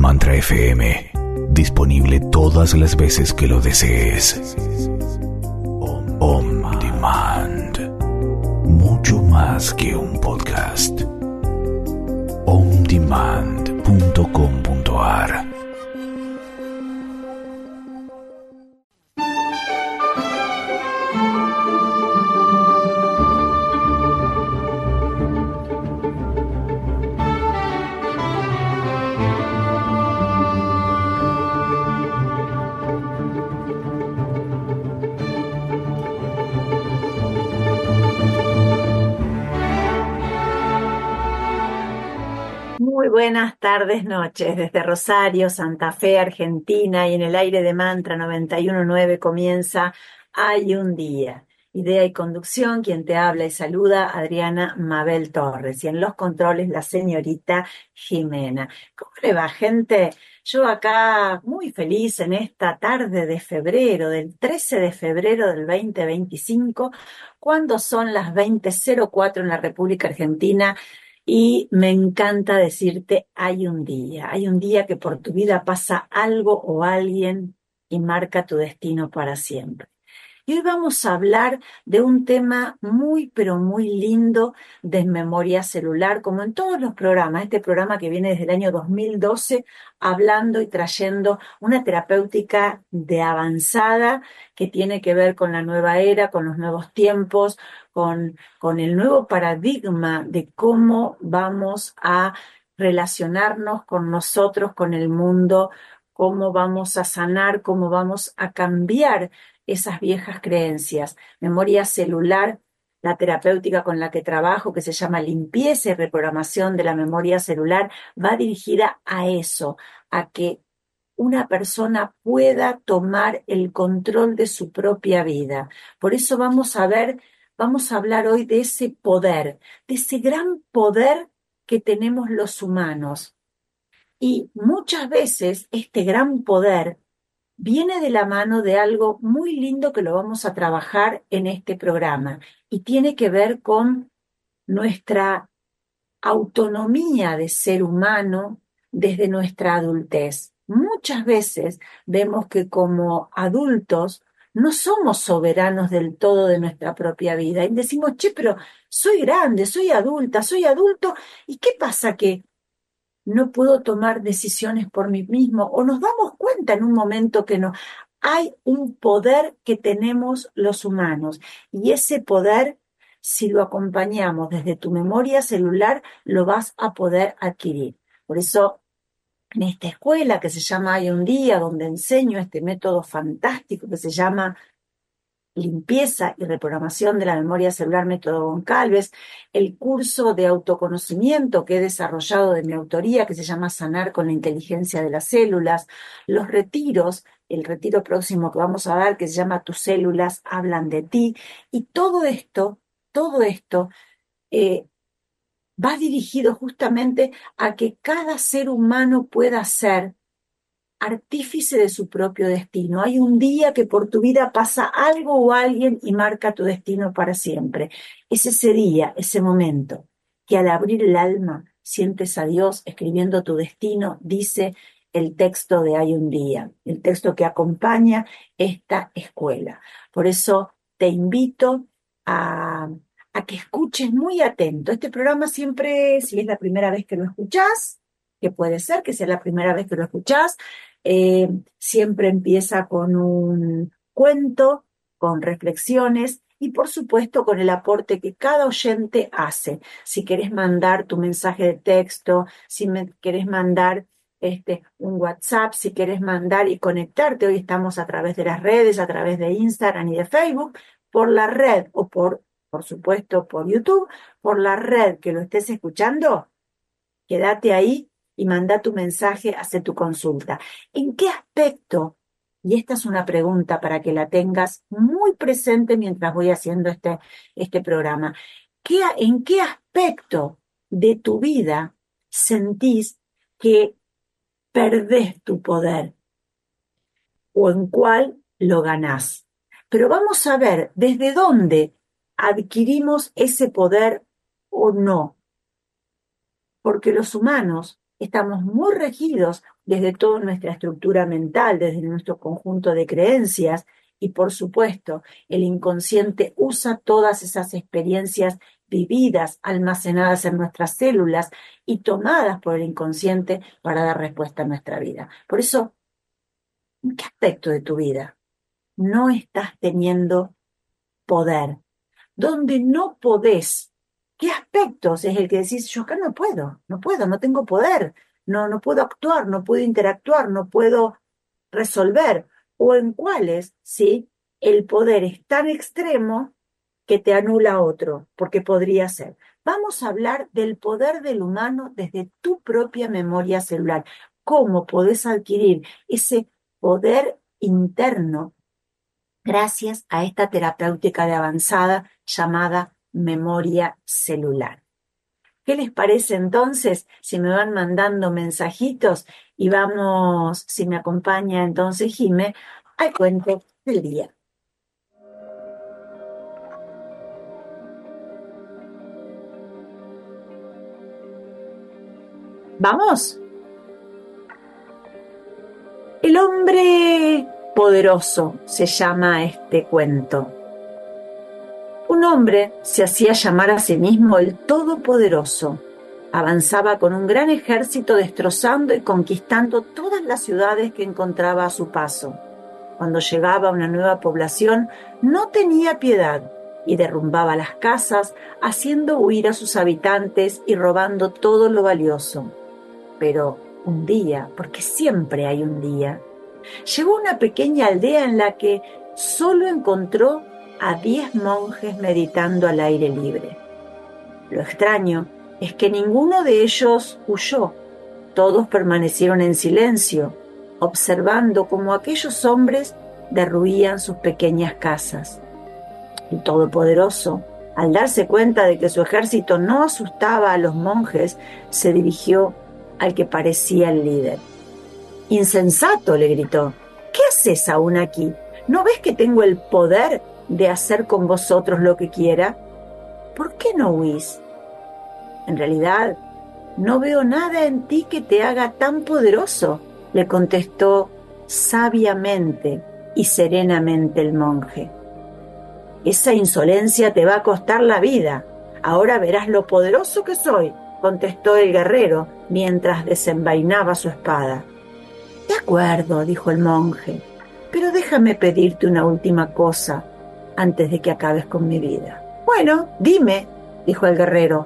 Mantra FM. Disponible todas las veces que lo desees. On Demand. Mucho más que un podcast. ondemand.com.ar. Muy buenas tardes, noches, desde Rosario, Santa Fe, Argentina, y en el aire de Mantra 91.9 comienza Hay un Día. Idea y conducción, quien te habla y saluda, Adriana Mabel Torres, y en los controles la señorita Jimena. ¿Cómo le va, gente? Yo acá muy feliz en esta tarde de febrero, del 13 de febrero del 2025, cuando son las 20:04 en la República Argentina. Y me encanta decirte, hay un día que por tu vida pasa algo o alguien y marca tu destino para siempre. Y hoy vamos a hablar de un tema muy, pero muy lindo de memoria celular, como en todos los programas. Este programa que viene desde el año 2012, hablando y trayendo una terapéutica de avanzada que tiene que ver con la nueva era, con los nuevos tiempos, con el nuevo paradigma de cómo vamos a relacionarnos con nosotros, con el mundo, cómo vamos a sanar, cómo vamos a cambiar esas viejas creencias. Memoria celular, la terapéutica con la que trabajo, que se llama limpieza y reprogramación de la memoria celular, va dirigida a eso, a que una persona pueda tomar el control de su propia vida. Por eso vamos a hablar hoy de ese poder, de ese gran poder que tenemos los humanos. Y muchas veces este gran poder viene de la mano de algo muy lindo que lo vamos a trabajar en este programa y tiene que ver con nuestra autonomía de ser humano desde nuestra adultez. Muchas veces vemos que como adultos no somos soberanos del todo de nuestra propia vida y decimos, che, pero soy grande, soy adulta, soy adulto, ¿y qué pasa que no puedo tomar decisiones por mí mismo? O nos damos cuenta en un momento que no. Hay un poder que tenemos los humanos y ese poder, si lo acompañamos desde tu memoria celular, lo vas a poder adquirir. Por eso, en esta escuela que se llama Hay un Día, donde enseño este método fantástico que se llama limpieza y reprogramación de la memoria celular, método Goncalves, el curso de autoconocimiento que he desarrollado de mi autoría, que se llama Sanar con la Inteligencia de las Células, los retiros, el retiro próximo que vamos a dar, que se llama Tus células hablan de ti, y todo esto va dirigido justamente a que cada ser humano pueda ser artífice de su propio destino. Hay un día que por tu vida pasa algo o alguien y marca tu destino para siempre. Es ese día, ese momento, que al abrir el alma sientes a Dios escribiendo tu destino, dice el texto de Hay un Día, el texto que acompaña esta escuela. Por eso te invito a que escuches muy atento. Este programa siempre, si es la primera vez que lo escuchás, que puede ser que sea la primera vez que lo escuchás, siempre empieza con un cuento, con reflexiones y por supuesto con el aporte que cada oyente hace. Si querés mandar tu mensaje de texto, si me querés mandar un WhatsApp, si querés mandar y conectarte, hoy estamos a través de las redes, a través de Instagram y de Facebook, por la red o por supuesto por YouTube, por la red que lo estés escuchando, quédate ahí y manda tu mensaje, hace tu consulta. ¿En qué aspecto? Y esta es una pregunta para que la tengas muy presente mientras voy haciendo este programa. ¿En qué aspecto de tu vida sentís que perdés tu poder o en cuál lo ganás? Pero vamos a ver desde dónde adquirimos ese poder o no. Porque los humanos estamos muy regidos desde toda nuestra estructura mental, desde nuestro conjunto de creencias, y por supuesto, el inconsciente usa todas esas experiencias vividas, almacenadas en nuestras células y tomadas por el inconsciente para dar respuesta a nuestra vida. Por eso, ¿en qué aspecto de tu vida no estás teniendo poder? ¿Dónde no podés? ¿Qué aspectos es el que decís, yo acá no tengo poder, no puedo actuar, no puedo interactuar, no puedo resolver? ¿O en cuáles, sí, el poder es tan extremo que te anula otro? Porque podría ser. Vamos a hablar del poder del humano desde tu propia memoria celular. ¿Cómo podés adquirir ese poder interno gracias a esta terapéutica de avanzada llamada memoria celular? ¿Qué les parece entonces si me van mandando mensajitos y vamos, si me acompaña entonces Jime, al cuento del día? ¿Vamos? El hombre poderoso se llama este cuento. Un hombre se hacía llamar a sí mismo el Todopoderoso. Avanzaba con un gran ejército destrozando y conquistando todas las ciudades que encontraba a su paso. Cuando llegaba a una nueva población, no tenía piedad y derrumbaba las casas, haciendo huir a sus habitantes y robando todo lo valioso. Pero un día, porque siempre hay un día, llegó a una pequeña aldea en la que solo encontró a 10 monjes meditando al aire libre. Lo extraño es que ninguno de ellos huyó. Todos permanecieron en silencio, observando cómo aquellos hombres derruían sus pequeñas casas. El Todopoderoso, al darse cuenta de que su ejército no asustaba a los monjes, se dirigió al que parecía el líder. «Insensato», le gritó, «¿qué haces aún aquí? ¿No ves que tengo el poder de hacer con vosotros lo que quiera? ¿Por qué no huís? En realidad, no veo nada en ti que te haga tan poderoso», le contestó sabiamente y serenamente el monje. «Esa insolencia te va a costar la vida. Ahora verás lo poderoso que soy», contestó el guerrero mientras desenvainaba su espada. «De acuerdo», dijo el monje, «pero déjame pedirte una última cosa antes de que acabes con mi vida». «Bueno, dime», dijo el guerrero.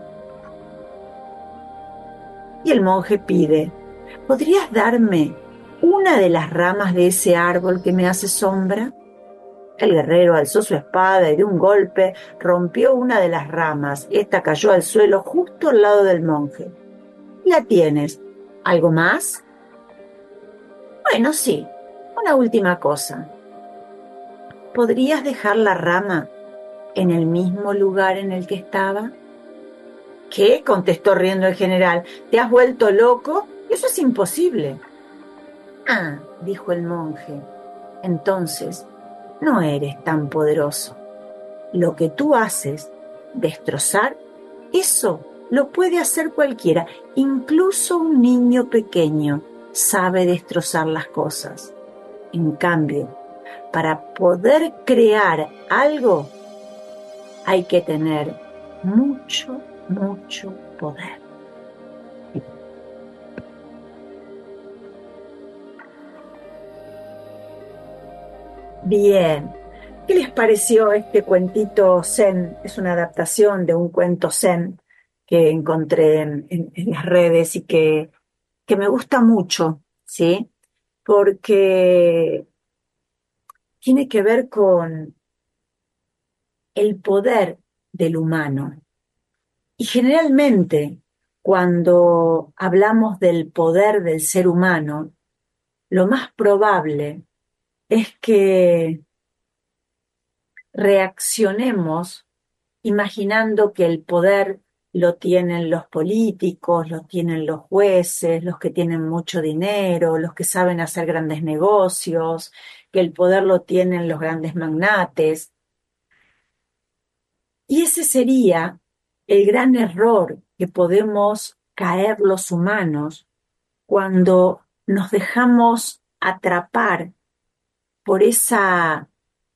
Y el monje pide, «¿Podrías darme una de las ramas de ese árbol que me hace sombra?» El guerrero alzó su espada y de un golpe rompió una de las ramas. Esta cayó al suelo justo al lado del monje. «¿La tienes? ¿Algo más?» «Bueno, sí. Una última cosa. ¿Podrías dejar la rama en el mismo lugar en el que estaba?» «¿Qué?», contestó riendo el general. «¿Te has vuelto loco? Eso es imposible». «Ah», dijo el monje, «entonces no eres tan poderoso. Lo que tú haces, destrozar, eso lo puede hacer cualquiera, incluso un niño pequeño sabe destrozar las cosas. En cambio, para poder crear algo, hay que tener mucho, mucho poder». Bien, ¿qué les pareció este cuentito zen? Es una adaptación de un cuento zen que encontré en las redes y que me gusta mucho, ¿sí? Porque tiene que ver con el poder del humano. Y generalmente, cuando hablamos del poder del ser humano, lo más probable es que reaccionemos imaginando que el poder lo tienen los políticos, lo tienen los jueces, los que tienen mucho dinero, los que saben hacer grandes negocios, que el poder lo tienen los grandes magnates. Y ese sería el gran error que podemos caer los humanos cuando nos dejamos atrapar por esa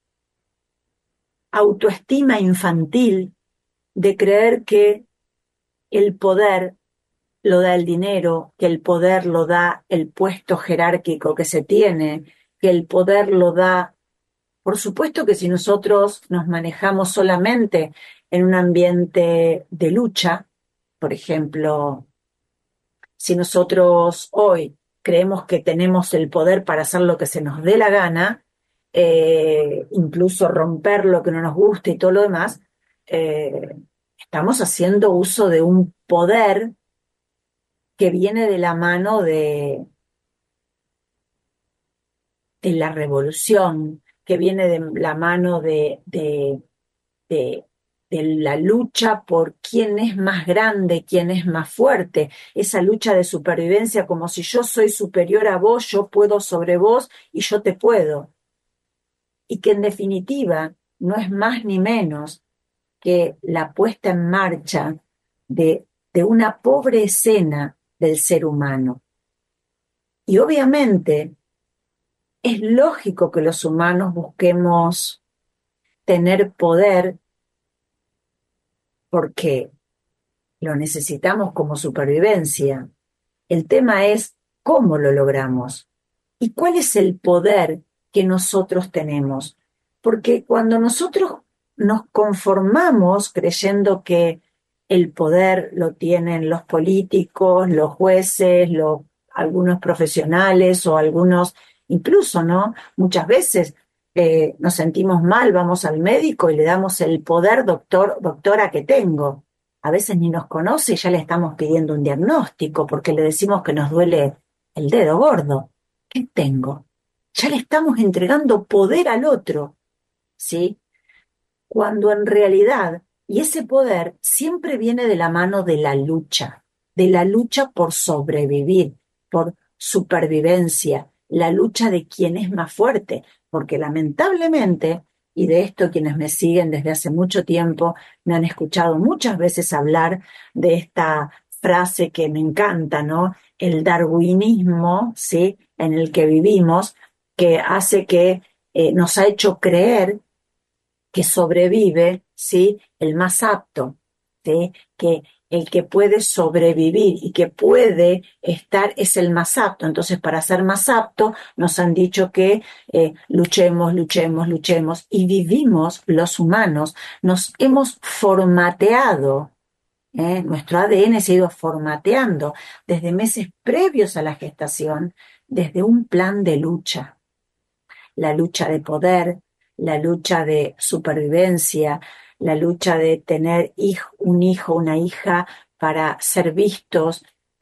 autoestima infantil de creer que el poder lo da el dinero, que el poder lo da el puesto jerárquico que se tiene, que el poder lo da. Por supuesto que si nosotros nos manejamos solamente en un ambiente de lucha, por ejemplo, si nosotros hoy creemos que tenemos el poder para hacer lo que se nos dé la gana, incluso romper lo que no nos guste y todo lo demás, eh, estamos haciendo uso de un poder que viene de la mano de la revolución, que viene de la mano de, de la lucha por quién es más grande, quién es más fuerte, esa lucha de supervivencia como si yo soy superior a vos, yo puedo sobre vos y yo te puedo. Y que en definitiva no es más ni menos que la puesta en marcha de una pobre escena del ser humano. Y obviamente es lógico que los humanos busquemos tener poder porque lo necesitamos como supervivencia. El tema es cómo lo logramos y cuál es el poder que nosotros tenemos. Porque cuando nosotros nos conformamos creyendo que el poder lo tienen los políticos, los jueces, algunos profesionales o algunos, incluso, ¿no? Muchas veces nos sentimos mal, vamos al médico y le damos el poder, doctor, doctora, que tengo. A veces ni nos conoce y ya le estamos pidiendo un diagnóstico porque le decimos que nos duele el dedo gordo. ¿Qué tengo? Ya le estamos entregando poder al otro, ¿sí? Cuando en realidad, y ese poder siempre viene de la mano de la lucha por sobrevivir, por supervivencia, la lucha de quién es más fuerte, porque lamentablemente, y de esto quienes me siguen desde hace mucho tiempo me han escuchado muchas veces hablar de esta frase que me encanta, ¿no? El darwinismo, ¿sí? En el que vivimos, que hace que nos ha hecho creer que sobrevive, ¿sí? El más apto, ¿sí? Que el que puede sobrevivir y que puede estar es el más apto. Entonces, para ser más apto, nos han dicho que luchemos, luchemos, luchemos. Y vivimos, los humanos, nos hemos formateado. Nuestro ADN se ha ido formateando desde meses previos a la gestación, desde un plan de lucha. La lucha de poder, la lucha de supervivencia, la lucha de tener un hijo, una hija para ser vistos,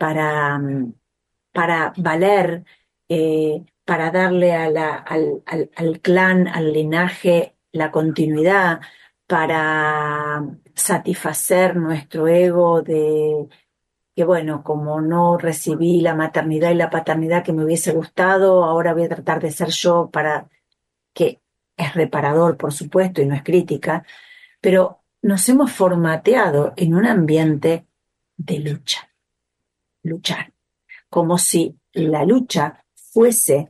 para valer, para darle al clan, al linaje, la continuidad, para satisfacer nuestro ego de que bueno, como no recibí la maternidad y la paternidad que me hubiese gustado, ahora voy a tratar de ser yo para que es reparador, por supuesto, y no es crítica, pero nos hemos formateado en un ambiente de lucha, luchar, como si la lucha fuese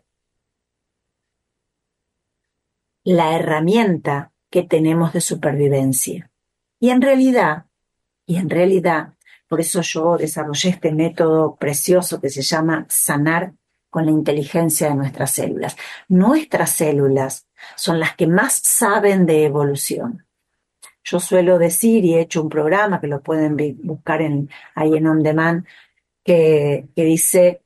la herramienta que tenemos de supervivencia. Y en realidad, por eso yo desarrollé este método precioso que se llama sanar con la inteligencia de nuestras células. Nuestras células son las que más saben de evolución. Yo suelo decir, y he hecho un programa que lo pueden buscar ahí en On Demand, que dice,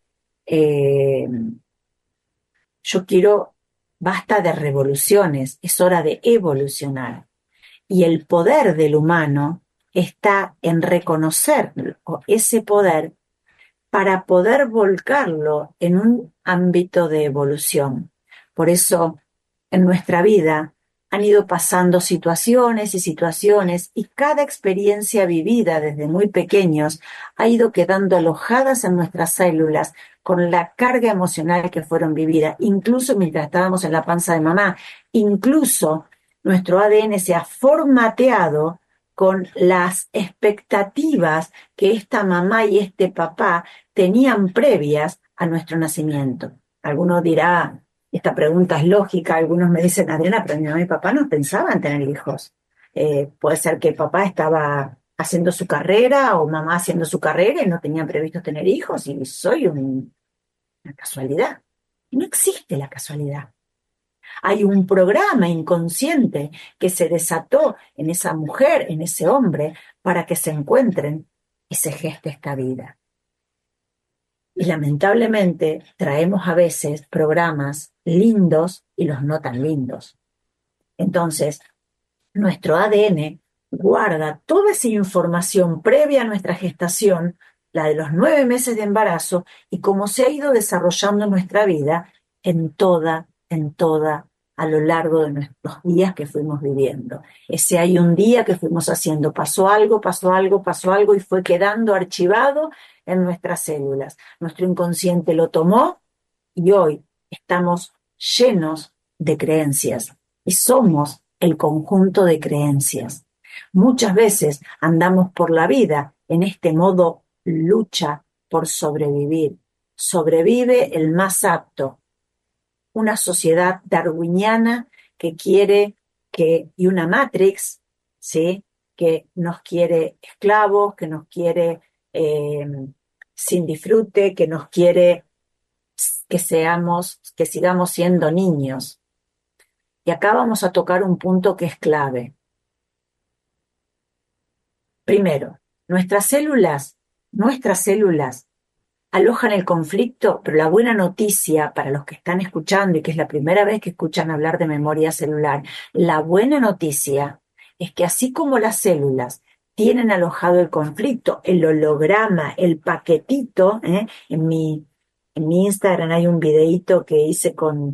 yo quiero, basta de revoluciones, es hora de evolucionar. Y el poder del humano está en reconocer ese poder para poder volcarlo en un ámbito de evolución. Por eso, en nuestra vida han ido pasando situaciones y situaciones y cada experiencia vivida desde muy pequeños ha ido quedando alojadas en nuestras células con la carga emocional que fueron vividas, incluso mientras estábamos en la panza de mamá, incluso nuestro ADN se ha formateado con las expectativas que esta mamá y este papá tenían previas a nuestro nacimiento. Algunos dirá, esta pregunta es lógica, algunos me dicen, Adriana, pero mi mamá y papá no pensaban tener hijos. Puede ser que papá estaba haciendo su carrera o mamá haciendo su carrera y no tenían previsto tener hijos y soy una casualidad. Y no existe la casualidad. Hay un programa inconsciente que se desató en esa mujer, en ese hombre, para que se encuentren y se geste esta vida. Y lamentablemente traemos a veces programas lindos y los no tan lindos. Entonces, nuestro ADN guarda toda esa información previa a nuestra gestación, la de los 9 meses de embarazo, y cómo se ha ido desarrollando nuestra vida a lo largo de nuestros días que fuimos viviendo. Ese hay un día que fuimos haciendo, pasó algo, y fue quedando archivado en nuestras células. Nuestro inconsciente lo tomó y hoy estamos llenos de creencias y somos el conjunto de creencias. Muchas veces andamos por la vida en este modo lucha por sobrevivir. Sobrevive el más apto. Una sociedad darwiniana que quiere y una Matrix, ¿sí? Que nos quiere esclavos, que nos quiere sin disfrute, que nos quiere que sigamos siendo niños. Y acá vamos a tocar un punto que es clave. Primero, nuestras células alojan el conflicto, pero la buena noticia para los que están escuchando y que es la primera vez que escuchan hablar de memoria celular, la buena noticia es que así como las células tienen alojado el conflicto, el holograma, el paquetito, en mi Instagram hay un videíto que hice con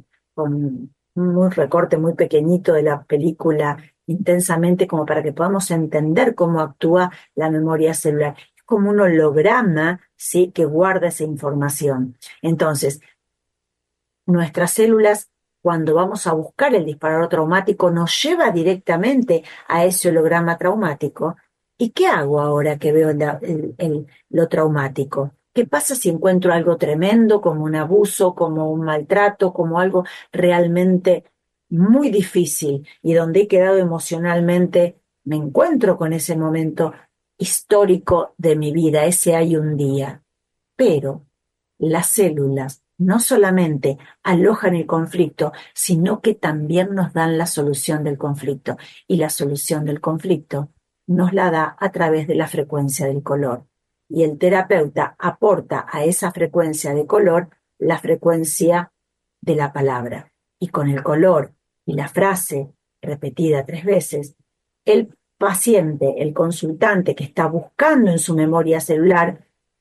un recorte muy pequeñito de la película Intensamente, como para que podamos entender cómo actúa la memoria celular. Es como un holograma, ¿sí?, que guarda esa información. Entonces, nuestras células, cuando vamos a buscar el disparador traumático, nos lleva directamente a ese holograma traumático. ¿Y qué hago ahora que veo lo traumático? ¿Qué pasa si encuentro algo tremendo, como un abuso, como un maltrato, como algo realmente muy difícil y donde he quedado emocionalmente? Me encuentro con ese momento histórico de mi vida, ese hay un día. Pero las células no solamente alojan el conflicto, sino que también nos dan la solución del conflicto. Y la solución del conflicto nos la da a través de la frecuencia del color. Y el terapeuta aporta a esa frecuencia de color la frecuencia de la palabra. Y con el color y la frase repetida 3 veces, el paciente, el consultante que está buscando en su memoria celular,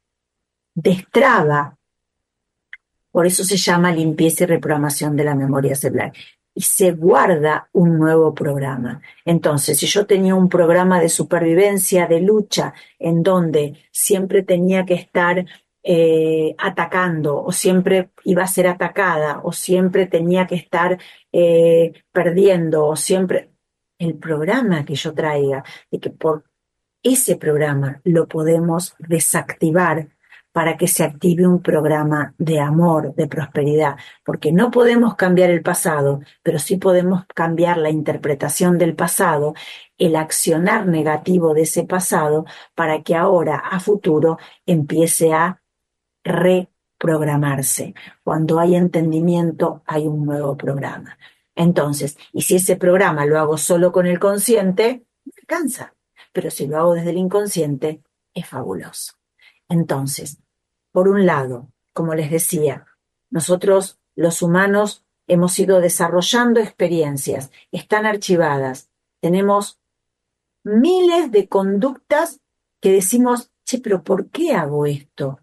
destraba. Por eso se llama limpieza y reprogramación de la memoria celular. Y se guarda un nuevo programa. Entonces, si yo tenía un programa de supervivencia, de lucha, en donde siempre tenía que estar atacando, o siempre iba a ser atacada, o siempre tenía que estar perdiendo, o siempre... El programa que yo traiga, de que por ese programa lo podemos desactivar para que se active un programa de amor, de prosperidad, porque no podemos cambiar el pasado, pero sí podemos cambiar la interpretación del pasado, el accionar negativo de ese pasado, para que ahora, a futuro, empiece a reprogramarse. Cuando hay entendimiento, hay un nuevo programa. Entonces, y si ese programa lo hago solo con el consciente, me alcanza. Pero si lo hago desde el inconsciente, es fabuloso. Entonces, por un lado, como les decía, nosotros los humanos hemos ido desarrollando experiencias, están archivadas, tenemos miles de conductas que decimos, che, pero ¿por qué hago esto?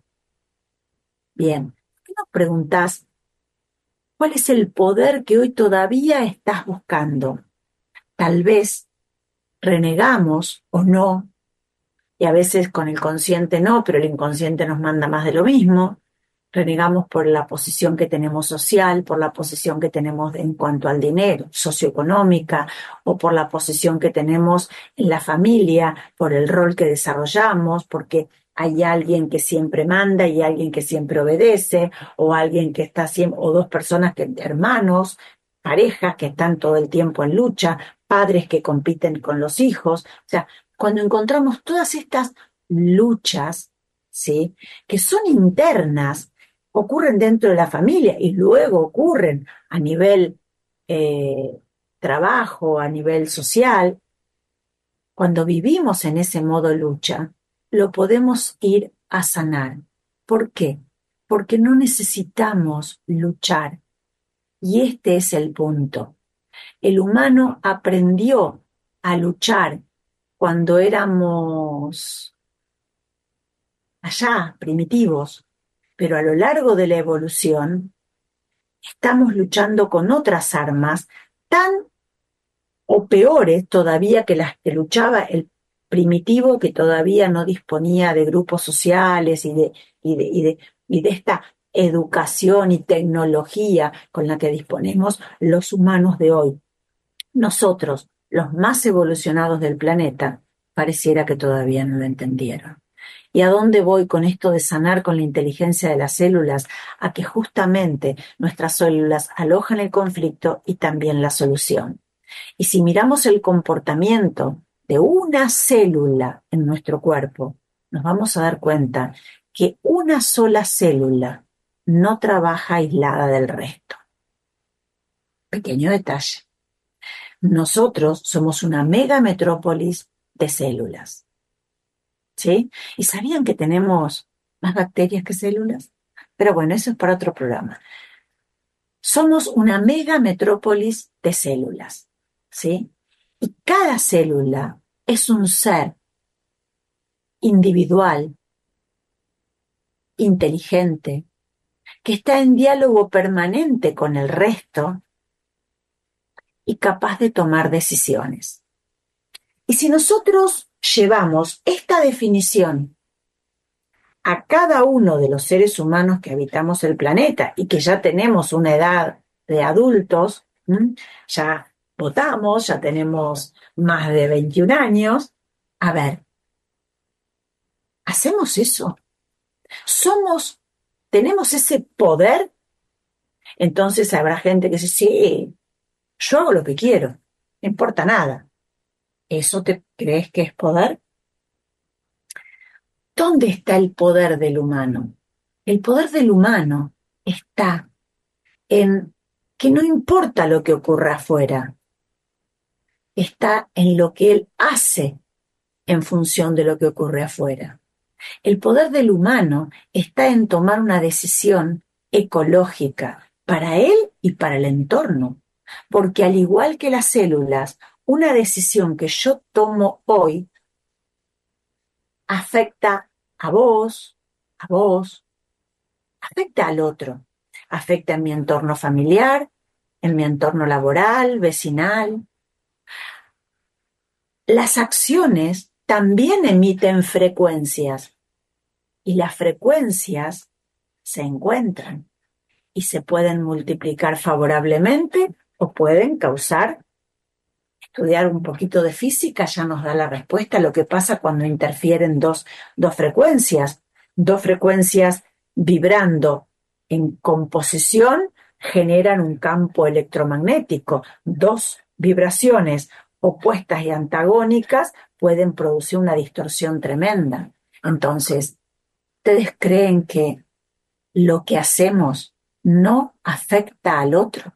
Bien, ¿por qué no preguntás cuál es el poder que hoy todavía estás buscando? Tal vez renegamos o no, y a veces con el consciente no, pero el inconsciente nos manda más de lo mismo. Renegamos por la posición que tenemos social, por la posición que tenemos en cuanto al dinero, socioeconómica, o por la posición que tenemos en la familia, por el rol que desarrollamos, porque hay alguien que siempre manda y alguien que siempre obedece, o alguien que está siempre, o dos personas hermanos, parejas que están todo el tiempo en lucha, padres que compiten con los hijos. O sea, cuando encontramos todas estas luchas, ¿sí?, que son internas, ocurren dentro de la familia y luego ocurren a nivel eh, trabajo, a nivel social. Cuando vivimos en ese modo lucha, lo podemos ir a sanar. ¿Por qué? Porque no necesitamos luchar. Y este es el punto. El humano aprendió a luchar cuando éramos allá, primitivos, pero a lo largo de la evolución estamos luchando con otras armas tan o peores todavía que las que luchaba el primitivo, que todavía no disponía de grupos sociales y de esta educación y tecnología con la que disponemos los humanos de hoy. Nosotros, los más evolucionados del planeta, pareciera que todavía no lo entendieron. ¿Y a dónde voy con esto de sanar con la inteligencia de las células? A que justamente nuestras células alojan el conflicto y también la solución. Y si miramos el comportamiento de una célula en nuestro cuerpo, nos vamos a dar cuenta que una sola célula no trabaja aislada del resto. Pequeño detalle. Nosotros somos una megametrópolis de células, ¿sí? ¿Y sabían que tenemos más bacterias que células? Pero bueno, eso es para otro programa. Somos una megametrópolis de células, ¿sí? Y cada célula es un ser individual, inteligente, que está en diálogo permanente con el resto y capaz de tomar decisiones. Y si nosotros llevamos esta definición a cada uno de los seres humanos que habitamos el planeta y que ya tenemos una edad de adultos, ya votamos, ya tenemos más de 21 años, a ver, ¿hacemos eso? ¿Tenemos ese poder? Entonces habrá gente que dice, sí, yo hago lo que quiero, no importa nada. ¿Eso te crees que es poder? ¿Dónde está el poder del humano? El poder del humano está en que no importa lo que ocurra afuera, está en lo que él hace en función de lo que ocurre afuera. El poder del humano está en tomar una decisión ecológica para él y para el entorno, porque al igual que las células, una decisión que yo tomo hoy afecta a vos, afecta al otro, afecta en mi entorno familiar, en mi entorno laboral, vecinal. Las acciones también emiten frecuencias y las frecuencias se encuentran y se pueden multiplicar favorablemente o pueden causar. Estudiar un poquito de física ya nos da la respuesta a lo que pasa cuando interfieren dos frecuencias vibrando en composición generan un campo electromagnético. Dos vibraciones opuestas y antagónicas pueden producir una distorsión tremenda. Entonces, ¿ustedes creen que lo que hacemos no afecta al otro?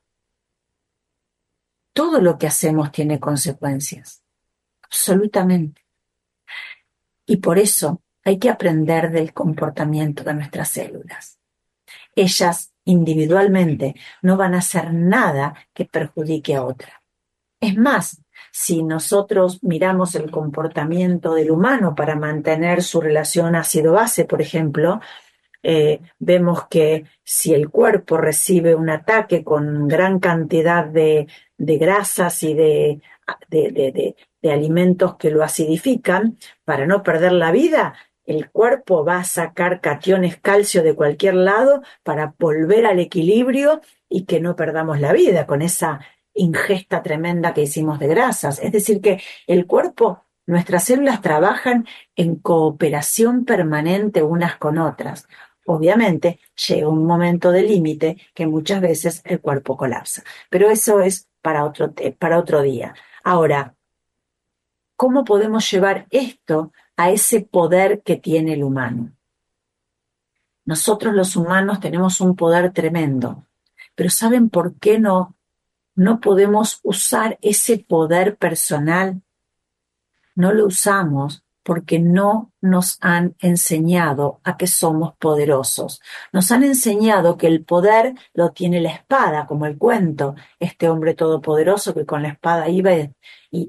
Todo lo que hacemos tiene consecuencias, absolutamente. Y por eso hay que aprender del comportamiento de nuestras células. Ellas individualmente no van a hacer nada que perjudique a otra. Es más, si nosotros miramos el comportamiento del humano para mantener su relación ácido-base, por ejemplo, vemos que si el cuerpo recibe un ataque con gran cantidad de grasas y de alimentos que lo acidifican, para no perder la vida, el cuerpo va a sacar cationes calcio de cualquier lado para volver al equilibrio y que no perdamos la vida con esa ingesta tremenda que hicimos de grasas. Es decir, que el cuerpo Nuestras células trabajan en cooperación permanente unas con otras. Obviamente, llega un momento de límite que muchas veces el cuerpo colapsa. Pero eso es para otro día. Ahora, ¿cómo podemos llevar esto a ese poder que tiene el humano? Nosotros los humanos tenemos un poder tremendo, pero ¿saben por qué no podemos usar ese poder personal? No lo usamos porque no nos han enseñado a que somos poderosos. Nos han enseñado que el poder lo tiene la espada, como el cuento, este hombre todopoderoso que con la espada iba y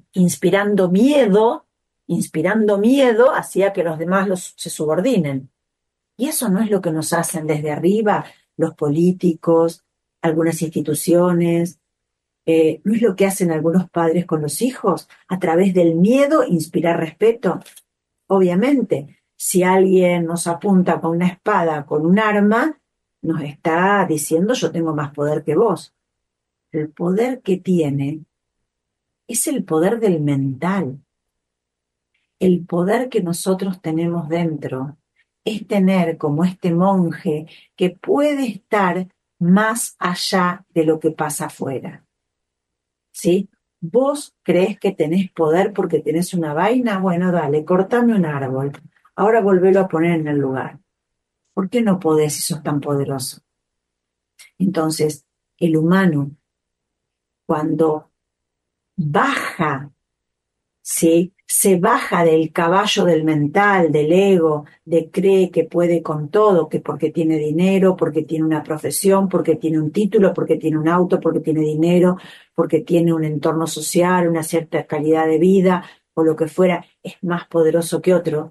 inspirando miedo, hacía que los demás se subordinen. Y eso no es lo que nos hacen desde arriba los políticos, algunas instituciones, ¿no es lo que hacen algunos padres con los hijos? A través del miedo, inspirar respeto. Obviamente, si alguien nos apunta con una espada, con un arma, nos está diciendo yo tengo más poder que vos. El poder que tiene es el poder del mental. El poder que nosotros tenemos dentro es tener como este monje que puede estar más allá de lo que pasa afuera. ¿Sí? Vos creés que tenés poder porque tenés una vaina, bueno, dale, cortame un árbol. Ahora volvelo a poner en el lugar. ¿Por qué no podés si sos tan poderoso? Entonces, el humano, cuando baja, ¿sí? Se baja del caballo del mental, del ego, de cree que puede con todo, que porque tiene dinero, porque tiene una profesión, porque tiene un título, porque tiene un auto, porque tiene dinero, porque tiene un entorno social, una cierta calidad de vida o lo que fuera, es más poderoso que otro.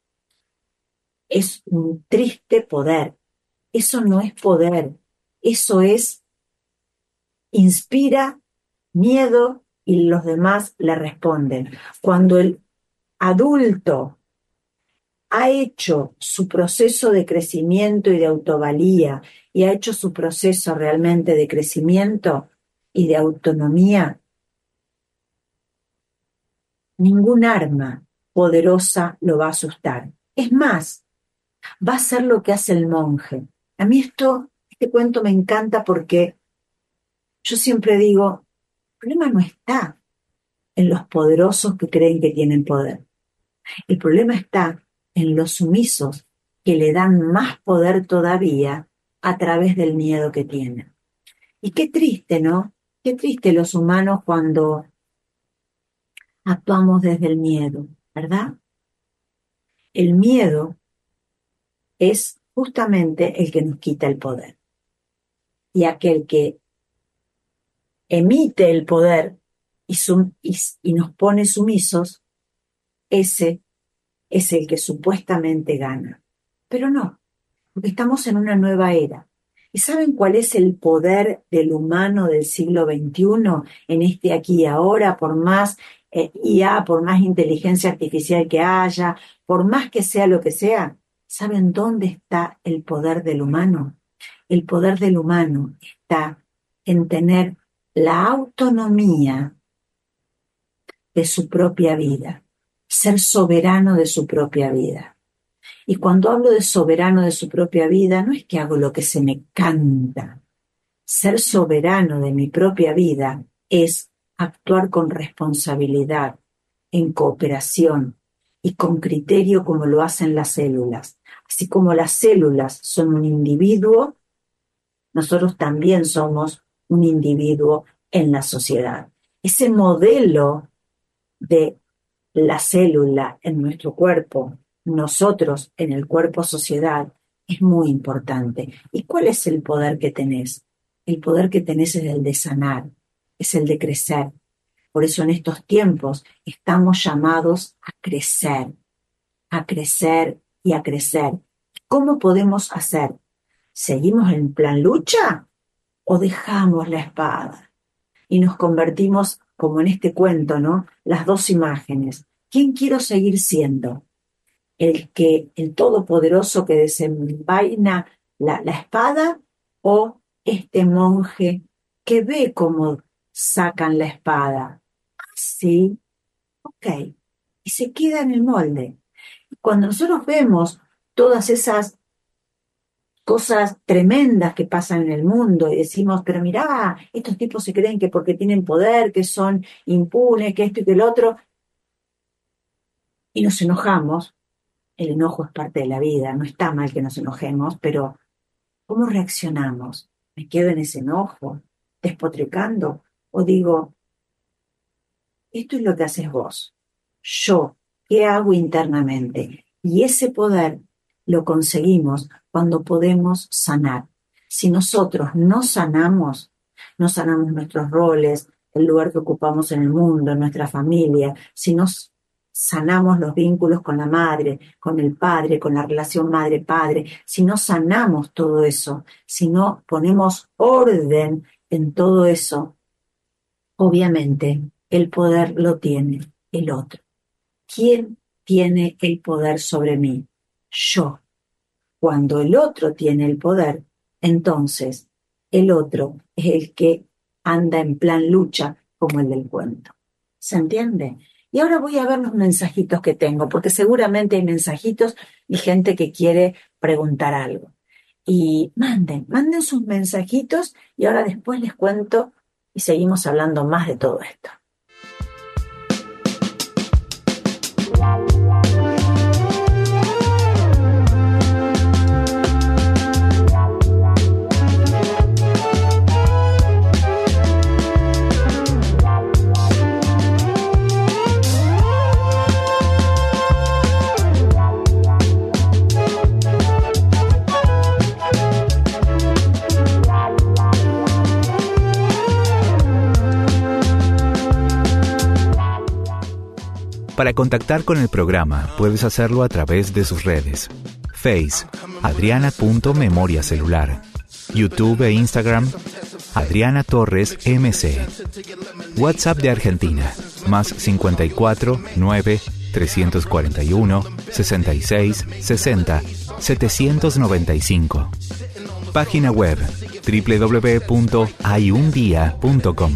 Es un triste poder. Eso no es poder. Eso es, inspira miedo y los demás le responden. Cuando el adulto ha hecho su proceso de crecimiento y de autovalía y ha hecho su proceso realmente de crecimiento y de autonomía, ningún arma poderosa lo va a asustar. Es más, va a hacer lo que hace el monje. A mí este cuento me encanta porque yo siempre digo, el problema no está en los poderosos que creen que tienen poder. El problema está en los sumisos que le dan más poder todavía a través del miedo que tienen. Y qué triste, ¿no? Qué triste los humanos cuando actuamos desde el miedo, ¿verdad? El miedo es justamente el que nos quita el poder. Y aquel que emite el poder y nos pone sumisos, ese es el que supuestamente gana. Pero no, porque estamos en una nueva era. ¿Y saben cuál es el poder del humano del siglo XXI en este aquí y ahora? Por más IA, por más inteligencia artificial que haya, por más que sea lo que sea, ¿saben dónde está el poder del humano? El poder del humano está en tener la autonomía de su propia vida, ser soberano de su propia vida. Y cuando hablo de soberano de su propia vida, no es que hago lo que se me canta. Ser soberano de mi propia vida es actuar con responsabilidad, en cooperación y con criterio como lo hacen las células. Así como las células son un individuo, nosotros también somos un individuo en la sociedad. Ese modelo de la célula en nuestro cuerpo, nosotros en el cuerpo sociedad, es muy importante. ¿Y cuál es el poder que tenés? El poder que tenés es el de sanar, es el de crecer. Por eso en estos tiempos estamos llamados a crecer y a crecer. ¿Cómo podemos hacer? ¿Seguimos en plan lucha o dejamos la espada? Y nos convertimos, como en este cuento, ¿no? Las dos imágenes. ¿Quién quiero seguir siendo? ¿El todopoderoso que desenvaina la espada o este monje que ve cómo sacan la espada? Sí, ok. Y y se queda en el molde. Cuando nosotros vemos todas esas cosas tremendas que pasan en el mundo y decimos, pero mirá, estos tipos se creen que porque tienen poder, que son impunes, que esto y que el otro, y nos enojamos. El enojo es parte de la vida, no está mal que nos enojemos, pero ¿cómo reaccionamos? ¿Me quedo en ese enojo, despotricando? ¿O digo, esto es lo que haces vos? Yo, ¿qué hago internamente? Y ese poder lo conseguimos cuando podemos sanar. Si nosotros no sanamos, no sanamos nuestros roles, el lugar que ocupamos en el mundo, en nuestra familia, si no sanamos los vínculos con la madre, con el padre, con la relación madre-padre, si no sanamos todo eso, si no ponemos orden en todo eso, obviamente el poder lo tiene el otro. ¿Quién tiene el poder sobre mí? Yo. Cuando el otro tiene el poder, entonces el otro es el que anda en plan lucha como el del cuento. ¿Se entiende? Y ahora voy a ver los mensajitos que tengo, porque seguramente hay mensajitos y gente que quiere preguntar algo. Y manden sus mensajitos y ahora después les cuento y seguimos hablando más de todo esto. Para contactar con el programa, puedes hacerlo a través de sus redes. Face, adriana.memoriacelular. YouTube e Instagram, Adriana Torres MC. WhatsApp de Argentina, más 54 9 341 66 60 795. Página web, www.hayundia.com.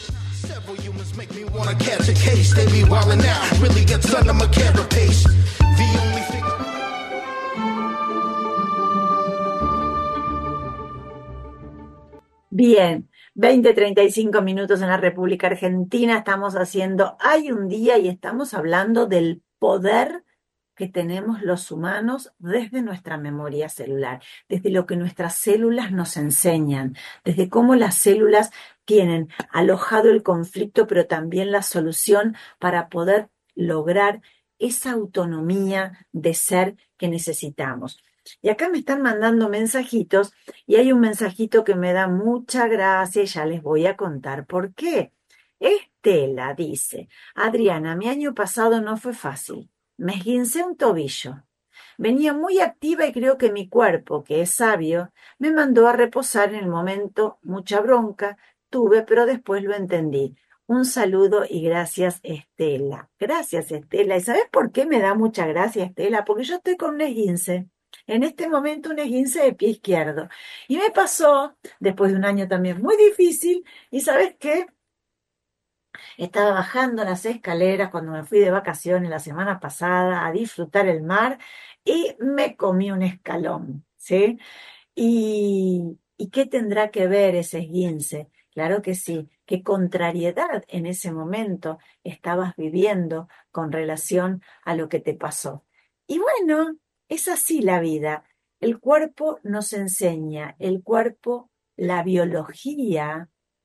Bien, 20:35 minutos en la República Argentina. Estamos haciendo Hay un día y estamos hablando del poder que tenemos los humanos desde nuestra memoria celular, desde lo que nuestras células nos enseñan, desde cómo las células tienen alojado el conflicto, pero también la solución para poder lograr esa autonomía de ser que necesitamos. Y acá me están mandando mensajitos y hay un mensajito que me da mucha gracia y ya les voy a contar por qué. Estela dice, Adriana, mi año pasado no fue fácil. Me esguincé un tobillo. Venía muy activa y creo que mi cuerpo, que es sabio, me mandó a reposar en el momento. Mucha bronca tuve, pero después lo entendí. Un saludo y gracias, Estela. Gracias, Estela. ¿Y sabes por qué me da mucha gracia, Estela? Porque yo estoy con un esguince. En este momento un esguince de pie izquierdo. Y me pasó, después de un año también muy difícil, ¿y sabes qué? Estaba bajando las escaleras cuando me fui de vacaciones la semana pasada a disfrutar el mar y me comí un escalón, ¿sí? ¿Y qué tendrá que ver ese esguince? Claro que sí. ¿Qué contrariedad en ese momento estabas viviendo con relación a lo que te pasó? Y bueno, es así la vida. El cuerpo nos enseña, el cuerpo, la biología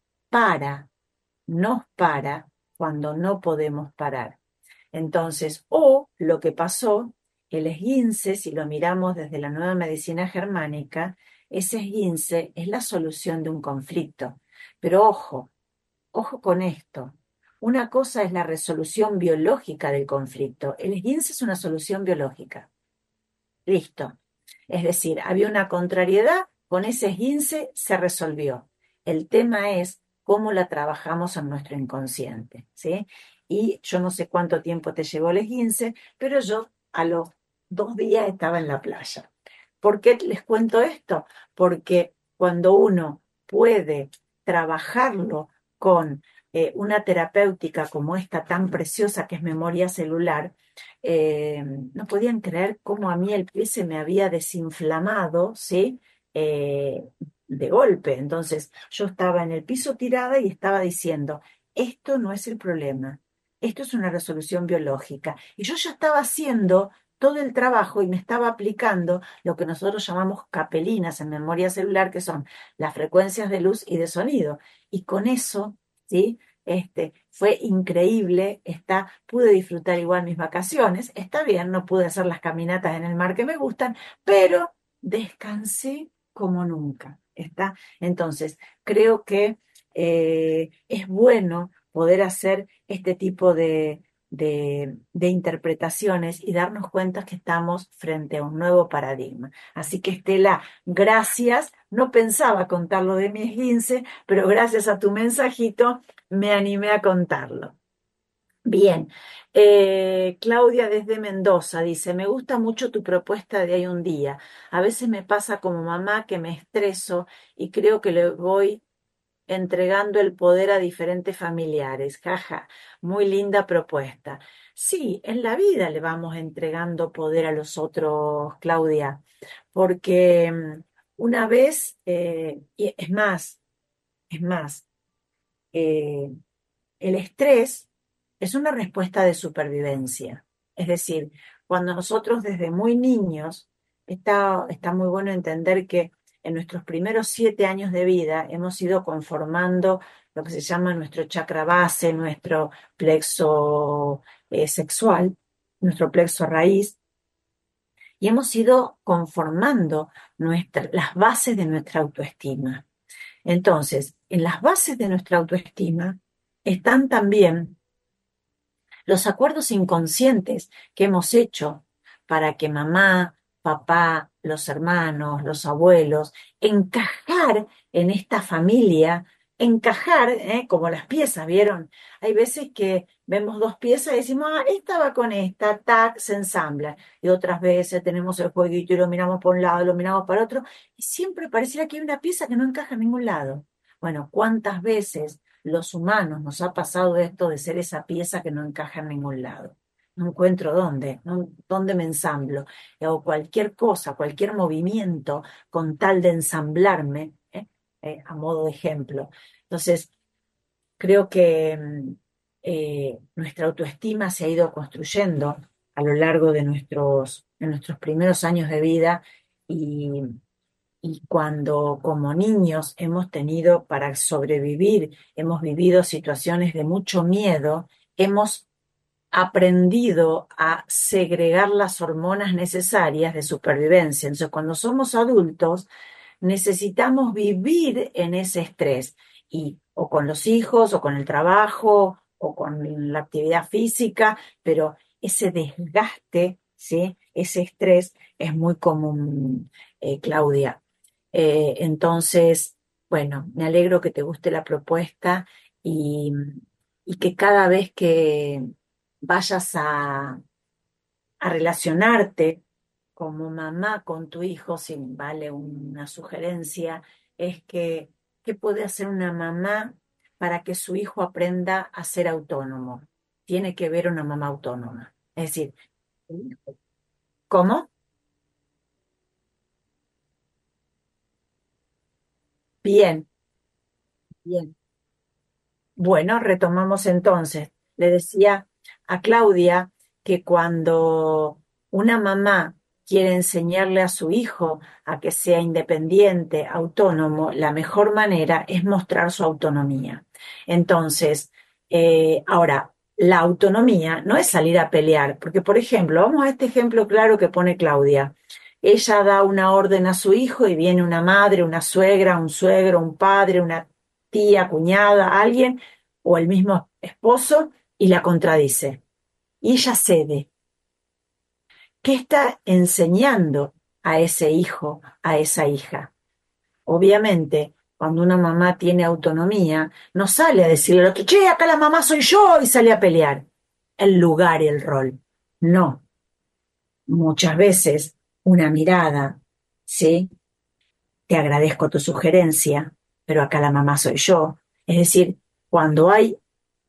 nos para cuando no podemos parar. Entonces, o lo que pasó, el esguince, si lo miramos desde la nueva medicina germánica, ese esguince es la solución de un conflicto. Pero ojo con esto. Una cosa es la resolución biológica del conflicto. El esguince es una solución biológica. Listo. Es decir, había una contrariedad, con ese esguince se resolvió. El tema es cómo la trabajamos en nuestro inconsciente, ¿sí? Y yo no sé cuánto tiempo te llevó el esguince, pero yo a los 2 días estaba en la playa. ¿Por qué les cuento esto? Porque cuando uno puede trabajarlo con una terapéutica como esta tan preciosa que es memoria celular, no podían creer cómo a mí el pie se me había desinflamado, ¿sí? Eh, de golpe. Entonces yo estaba en el piso tirada y estaba diciendo, esto no es el problema, esto es una resolución biológica. Y yo ya estaba haciendo todo el trabajo y me estaba aplicando lo que nosotros llamamos capelinas en memoria celular, que son las frecuencias de luz y de sonido. Y con eso, ¿sí? Fue increíble, pude disfrutar igual mis vacaciones, está bien, no pude hacer las caminatas en el mar que me gustan, pero descansé como nunca, ¿está? Entonces, creo que es bueno poder hacer este tipo de interpretaciones y darnos cuenta que estamos frente a un nuevo paradigma. Así que, Estela, gracias. No pensaba contarlo de mi esguince, pero gracias a tu mensajito me animé a contarlo. Bien, Claudia desde Mendoza dice, me gusta mucho tu propuesta de Hay un día. A veces me pasa como mamá que me estreso y creo que le voy entregando el poder a diferentes familiares. Jaja, muy linda propuesta. Sí, en la vida le vamos entregando poder a los otros, Claudia, porque una vez, y es más, eh, el estrés es una respuesta de supervivencia. Es decir, cuando nosotros desde muy niños, está muy bueno entender que en nuestros primeros 7 años de vida hemos ido conformando lo que se llama nuestro chakra base, nuestro plexo sexual, nuestro plexo raíz, y hemos ido conformando las bases de nuestra autoestima. Entonces, en las bases de nuestra autoestima están también los acuerdos inconscientes que hemos hecho para que mamá, papá, los hermanos, los abuelos, encajar en esta familia, encajar, como las piezas, ¿vieron? Hay veces que vemos dos piezas y decimos, esta va con esta, tac, se ensambla. Y otras veces tenemos el jueguito y lo miramos por un lado, lo miramos para otro, y siempre pareciera que hay una pieza que no encaja en ningún lado. Bueno, ¿cuántas veces los humanos nos ha pasado esto de ser esa pieza que no encaja en ningún lado? No encuentro dónde, dónde me ensamblo, o cualquier cosa, cualquier movimiento con tal de ensamblarme, a modo de ejemplo. Entonces, creo que nuestra autoestima se ha ido construyendo a lo largo de nuestros primeros años de vida y cuando como niños hemos tenido para sobrevivir, hemos vivido situaciones de mucho miedo, hemos aprendido a segregar las hormonas necesarias de supervivencia. Entonces, cuando somos adultos, necesitamos vivir en ese estrés, y o con los hijos, o con el trabajo, o con la actividad física, pero ese desgaste, ¿sí? Ese estrés es muy común, Claudia. Entonces, bueno, me alegro que te guste la propuesta y que cada vez que vayas a relacionarte como mamá con tu hijo, si vale una sugerencia, es que, ¿qué puede hacer una mamá para que su hijo aprenda a ser autónomo? Tiene que ver una mamá autónoma. Es decir, ¿cómo? Bien, bien. Bueno, retomamos entonces. Le decía a Claudia que cuando una mamá quiere enseñarle a su hijo a que sea independiente, autónomo, la mejor manera es mostrar su autonomía. Entonces, ahora, la autonomía no es salir a pelear, porque, por ejemplo, vamos a este ejemplo claro que pone Claudia. Ella da una orden a su hijo y viene una madre, una suegra, un suegro, un padre, una tía, cuñada, alguien o el mismo esposo y la contradice. Y ella cede. ¿Qué está enseñando a ese hijo, a esa hija? Obviamente, cuando una mamá tiene autonomía, no sale a decirle al otro, che, acá la mamá soy yo, y sale a pelear. El lugar y el rol. No. Muchas veces una mirada, ¿sí? Te agradezco tu sugerencia, pero acá la mamá soy yo. Es decir, cuando hay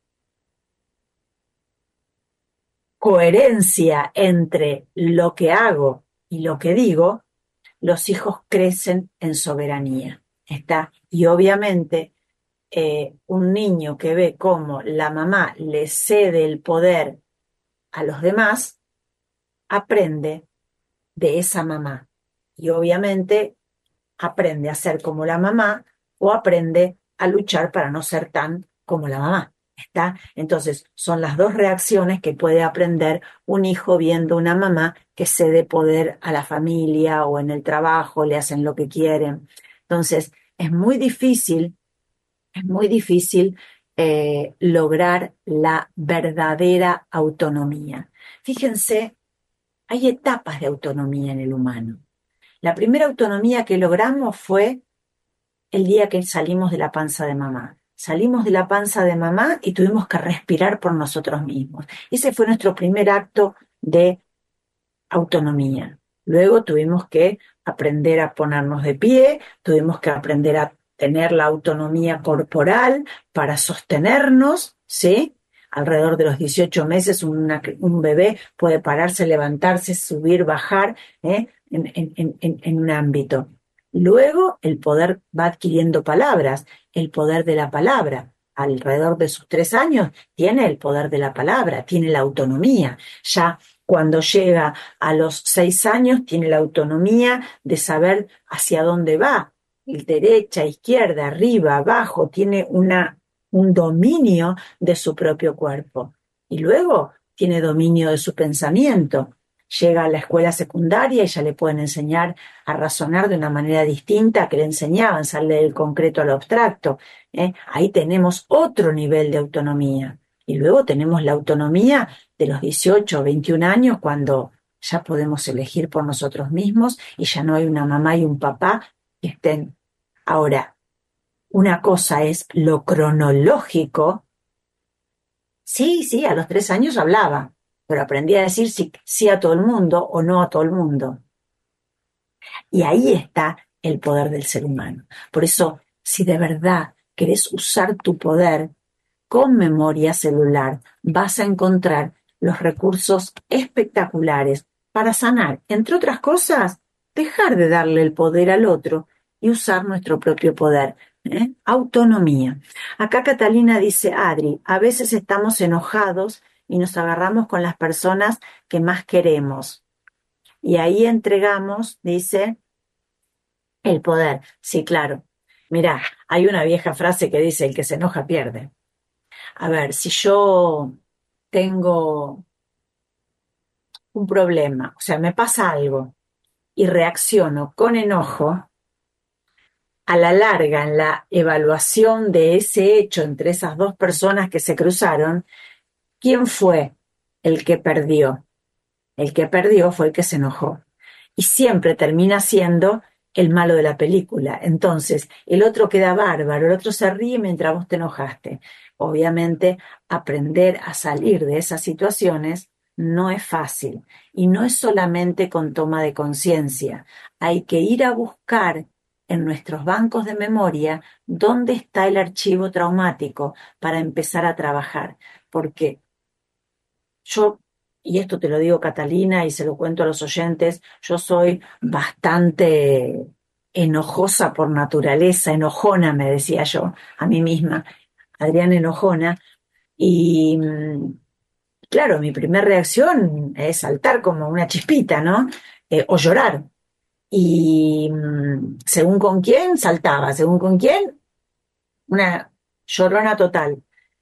coherencia entre lo que hago y lo que digo, los hijos crecen en soberanía. ¿Está? Y obviamente un niño que ve cómo la mamá le cede el poder a los demás, aprende de esa mamá. Y obviamente aprende a ser como la mamá o aprende a luchar para no ser tan como la mamá. ¿Está? Entonces, son las dos reacciones que puede aprender un hijo viendo una mamá que cede poder a la familia o en el trabajo, le hacen lo que quieren. Entonces, es muy difícil lograr la verdadera autonomía. Fíjense, hay etapas de autonomía en el humano. La primera autonomía que logramos fue el día que salimos de la panza de mamá. Salimos de la panza de mamá y tuvimos que respirar por nosotros mismos. Ese fue nuestro primer acto de autonomía. Luego tuvimos que aprender a ponernos de pie, tuvimos que aprender a tener la autonomía corporal para sostenernos, ¿sí? Alrededor de los 18 meses un bebé puede pararse, levantarse, subir, bajar, en un ámbito. Luego el poder va adquiriendo palabras, el poder de la palabra. Alrededor de sus 3 años tiene el poder de la palabra, tiene la autonomía. Ya cuando llega a los 6 años tiene la autonomía de saber hacia dónde va, derecha, izquierda, arriba, abajo, tiene un dominio de su propio cuerpo. Y luego tiene dominio de su pensamiento. Llega a la escuela secundaria y ya le pueden enseñar a razonar de una manera distinta a que le enseñaban, sale del concreto al abstracto. Ahí tenemos otro nivel de autonomía. Y luego tenemos la autonomía de los 18 o 21 años, cuando ya podemos elegir por nosotros mismos y ya no hay una mamá y un papá que estén. Ahora, una cosa es lo cronológico. Sí, a los 3 años hablaba, pero aprendí a decir sí a todo el mundo o no a todo el mundo. Y ahí está el poder del ser humano. Por eso, si de verdad querés usar tu poder con memoria celular, vas a encontrar los recursos espectaculares para sanar, entre otras cosas, dejar de darle el poder al otro y usar nuestro propio poder. Autonomía. Acá Catalina dice, Adri, a veces estamos enojados y nos agarramos con las personas que más queremos. Y ahí entregamos, dice, el poder. Sí, claro. Mirá, hay una vieja frase que dice, el que se enoja pierde. A ver, si yo tengo un problema, o sea, me pasa algo y reacciono con enojo, a la larga, en la evaluación de ese hecho entre esas dos personas que se cruzaron, ¿quién fue el que perdió? El que perdió fue el que se enojó. Y siempre termina siendo el malo de la película. Entonces, el otro queda bárbaro, el otro se ríe mientras vos te enojaste. Obviamente, aprender a salir de esas situaciones no es fácil. Y no es solamente con toma de conciencia. Hay que ir a buscar en nuestros bancos de memoria dónde está el archivo traumático para empezar a trabajar. Porque yo, y esto te lo digo, Catalina, y se lo cuento a los oyentes, yo soy bastante enojosa por naturaleza, enojona, me decía yo a mí misma, Adriana enojona, y claro, mi primera reacción es saltar como una chispita, ¿no? O llorar. Y según con quién, saltaba, según con quién, una llorona total.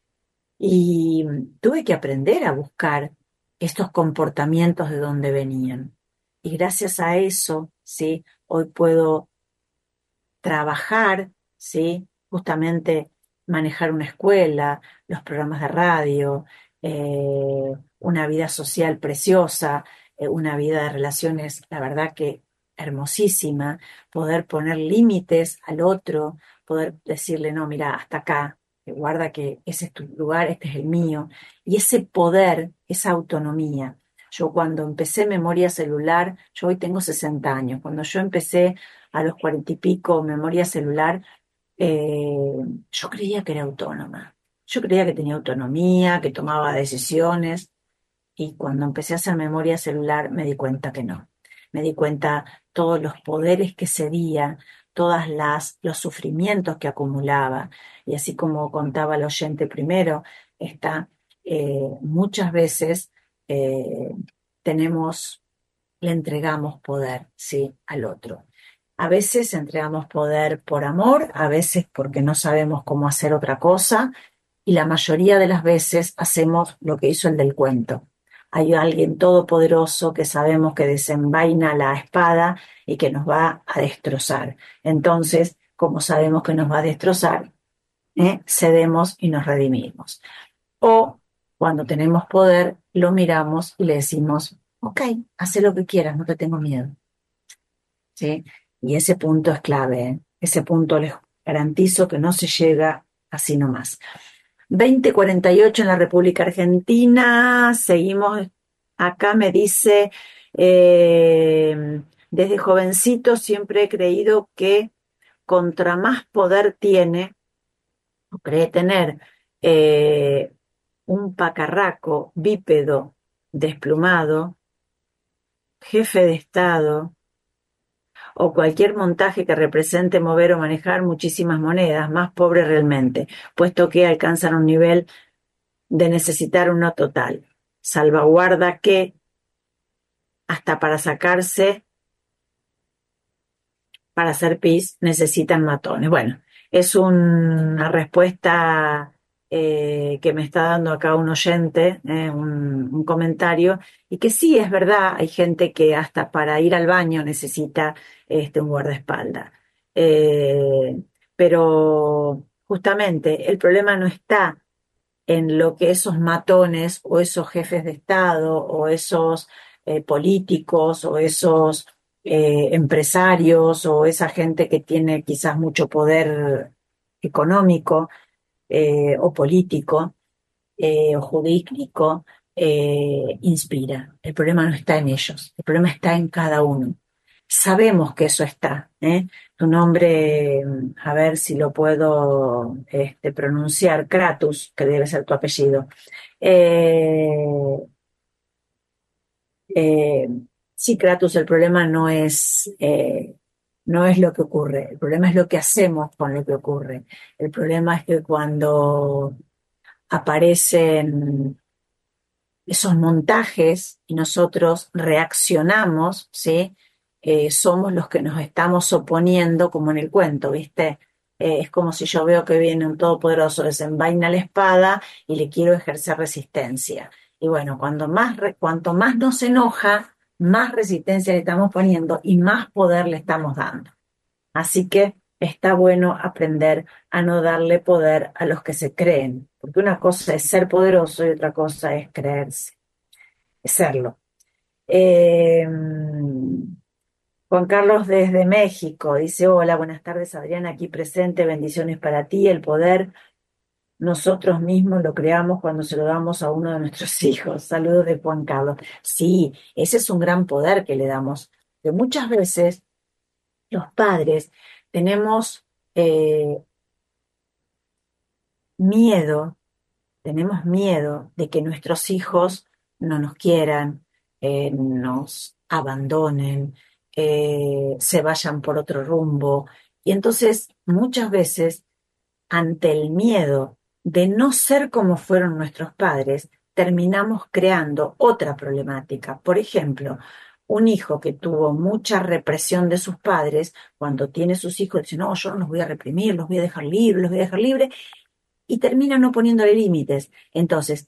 Y tuve que aprender a buscar estos comportamientos de dónde venían. Y gracias a eso, ¿sí? Hoy puedo trabajar, ¿sí? Justamente manejar una escuela, los programas de radio, una vida social preciosa, una vida de relaciones, la verdad que hermosísima, poder poner límites al otro, poder decirle, no, mira, hasta acá, guarda que ese es tu lugar, este es el mío, y ese poder, esa autonomía. Yo cuando empecé memoria celular, yo hoy tengo 60 años, cuando yo empecé a los 40 y pico memoria celular, yo creía que era autónoma. Yo creía que tenía autonomía, que tomaba decisiones, y cuando empecé a hacer memoria celular me di cuenta que no. Me di cuenta todos los poderes que cedía, los sufrimientos que acumulaba. Y así como contaba el oyente primero, muchas veces eh, tenemos, le entregamos poder, ¿sí?, al otro. A veces entregamos poder por amor, a veces porque no sabemos cómo hacer otra cosa, y la mayoría de las veces hacemos lo que hizo el del cuento. Hay alguien todopoderoso que sabemos que desenvaina la espada y que nos va a destrozar. Entonces, como sabemos que nos va a destrozar, cedemos y nos redimimos. O cuando tenemos poder, lo miramos y le decimos, ok, haz lo que quieras, no te tengo miedo. ¿Sí? Y ese punto es clave, ¿eh? Ese punto les garantizo que no se llega así nomás. 20:48 en la República Argentina. Seguimos. Acá me dice, desde jovencito siempre he creído que contra más poder tiene, o cree tener, eh, un pacarraco bípedo desplumado, jefe de Estado, o cualquier montaje que represente mover o manejar muchísimas monedas, más pobre realmente, puesto que alcanzan un nivel de necesitar uno total. Salvaguarda que hasta para hacer pis, necesitan matones. Bueno, es una respuesta que me está dando acá un oyente, un comentario, y que sí, es verdad, hay gente que hasta para ir al baño necesita un guardaespaldas. Eh, pero justamente el problema no está en lo que esos matones o esos jefes de Estado o esos políticos o esos empresarios o esa gente que tiene quizás mucho poder económico o político o jurídico inspira. El problema no está en ellos, el problema está en cada uno. Sabemos que eso está, ¿eh? Tu nombre, a ver si lo puedo pronunciar, Kratos, que debe ser tu apellido. Eh, eh, sí, Kratos, el problema no es lo que ocurre, el problema es lo que hacemos con lo que ocurre. El problema es que cuando aparecen esos montajes y nosotros reaccionamos, ¿sí? Somos los que nos estamos oponiendo, como en el cuento, ¿viste? Es como si yo veo que viene un todopoderoso, desenvaina la espada y le quiero ejercer resistencia. Y bueno, cuanto más nos enoja, más resistencia le estamos poniendo y más poder le estamos dando. Así que está bueno aprender a no darle poder a los que se creen, porque una cosa es ser poderoso y otra cosa es creerse, es serlo. Eh, Juan Carlos desde México dice, hola, buenas tardes Adriana, aquí presente, bendiciones para ti, el poder nosotros mismos lo creamos cuando se lo damos a uno de nuestros hijos. Saludos de Juan Carlos. Sí, ese es un gran poder que le damos, que muchas veces los padres tenemos miedo, tenemos miedo de que nuestros hijos no nos quieran, nos abandonen, se vayan por otro rumbo. Y entonces, muchas veces, ante el miedo de no ser como fueron nuestros padres, terminamos creando otra problemática. Por ejemplo, un hijo que tuvo mucha represión de sus padres, cuando tiene sus hijos, dice, no, yo no los voy a reprimir, los voy a dejar libres, los voy a dejar libres, y termina no poniéndole límites. Entonces,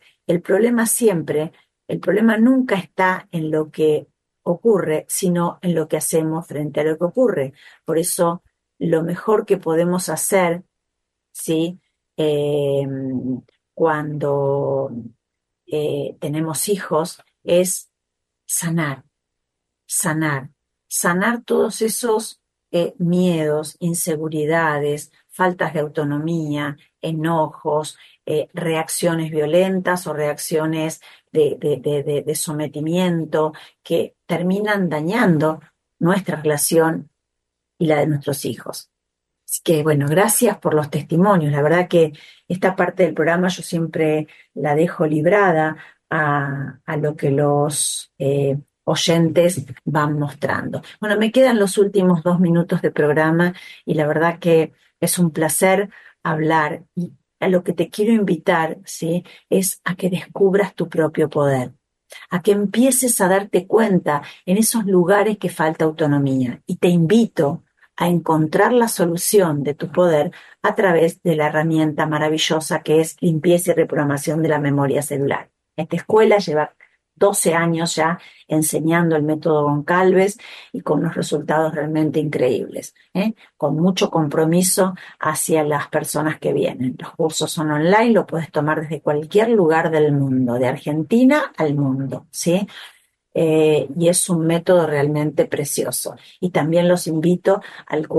el problema nunca está en lo que ocurre, sino en lo que hacemos frente a lo que ocurre. Por eso, lo mejor que podemos hacer, ¿sí? Eh, Cuando tenemos hijos es sanar, sanar, sanar todos esos miedos, inseguridades, faltas de autonomía, enojos, reacciones violentas o reacciones de sometimiento que terminan dañando nuestra relación y la de nuestros hijos. Así que, bueno, gracias por los testimonios. La verdad que esta parte del programa yo siempre la dejo librada a lo que los oyentes van mostrando. Bueno, me quedan los últimos 2 minutos de programa y la verdad que es un placer hablar. Y a lo que te quiero invitar, ¿sí?, es a que descubras tu propio poder, a que empieces a darte cuenta en esos lugares que falta autonomía. Y te invito a encontrar la solución de tu poder a través de la herramienta maravillosa que es limpieza y reprogramación de la memoria celular. Esta escuela lleva 12 años ya enseñando el método Goncalves y con unos resultados realmente increíbles, con mucho compromiso hacia las personas que vienen. Los cursos son online, lo puedes tomar desde cualquier lugar del mundo, de Argentina al mundo, ¿sí? Y es un método realmente precioso. Y también los invito al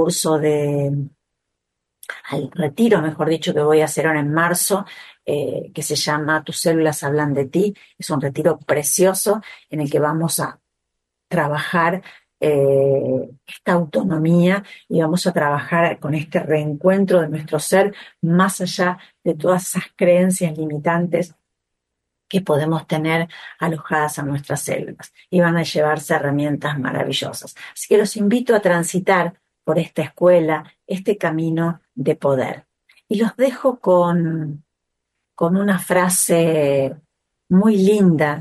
al retiro, mejor dicho, que voy a hacer ahora en marzo, que se llama Tus células hablan de ti. Es un retiro precioso en el que vamos a trabajar esta autonomía y vamos a trabajar con este reencuentro de nuestro ser más allá de todas esas creencias limitantes que podemos tener alojadas a nuestras células, y van a llevarse herramientas maravillosas. Así que los invito a transitar por esta escuela, este camino de poder. Y los dejo con una frase muy linda,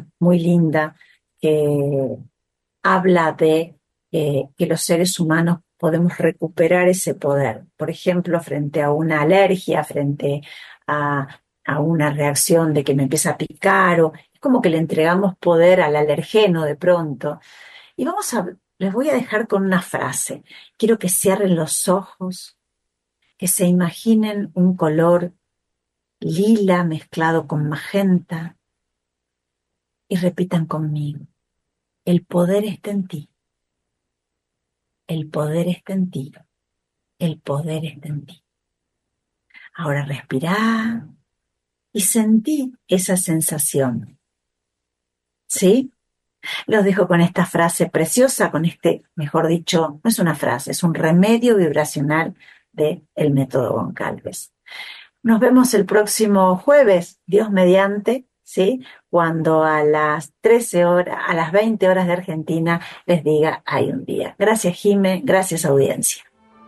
que habla de que los seres humanos podemos recuperar ese poder. Por ejemplo, frente a una alergia, frente a una reacción de que me empieza a picar, o es como que le entregamos poder al alergeno de pronto. Y les voy a dejar con una frase. Quiero que cierren los ojos, que se imaginen un color lila mezclado con magenta y repitan conmigo: el poder está en ti. El poder está en ti. El poder está en ti. Ahora respirá y sentí esa sensación. ¿Sí? Los dejo con esta frase preciosa, mejor dicho, no es una frase, es un remedio vibracional del método Goncalves. Nos vemos el próximo jueves, Dios mediante, ¿sí?, cuando a las 13 horas, a las 20 horas de Argentina, les diga hay un día. Gracias, Jime, gracias, audiencia.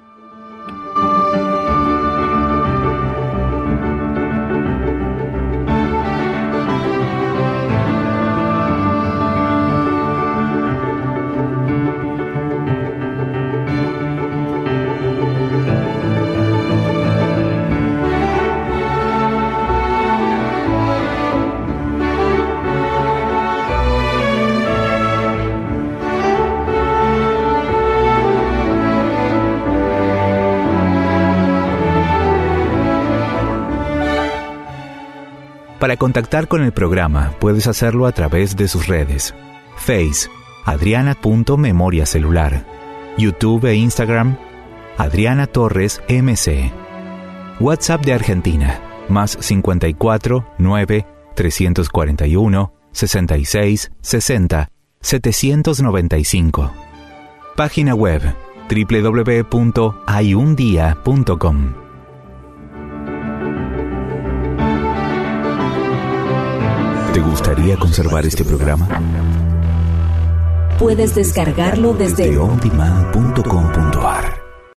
Para contactar con el programa, puedes hacerlo a través de sus redes. Face, Adriana.memoriacelular. YouTube e Instagram, Adriana Torres MC. WhatsApp de Argentina, más 54 9 341 66 60 795. Página web, www.hayundia.com. ¿Te gustaría conservar este programa? Puedes descargarlo desde ondemand.com.ar.